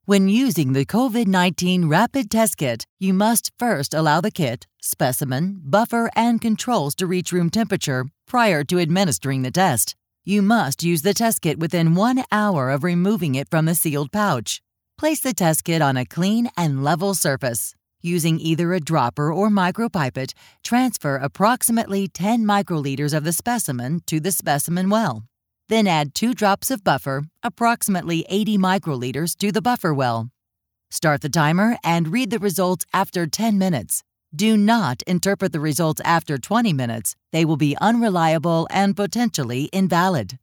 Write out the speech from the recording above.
When using the COVID-19 Rapid Test Kit, you must first allow the kit, specimen, buffer, and controls to reach room temperature prior to administering the test. You must use the test kit within 1 hour of removing it from the sealed pouch. Place the test kit on a clean and level surface. Using either a dropper or micropipette, transfer approximately 10 microliters of the specimen to the specimen well. Then add 2 drops of buffer, approximately 80 microliters, to the buffer well. Start the timer and read the results after 10 minutes. Do not interpret the results after 20 minutes. They will be unreliable and potentially invalid.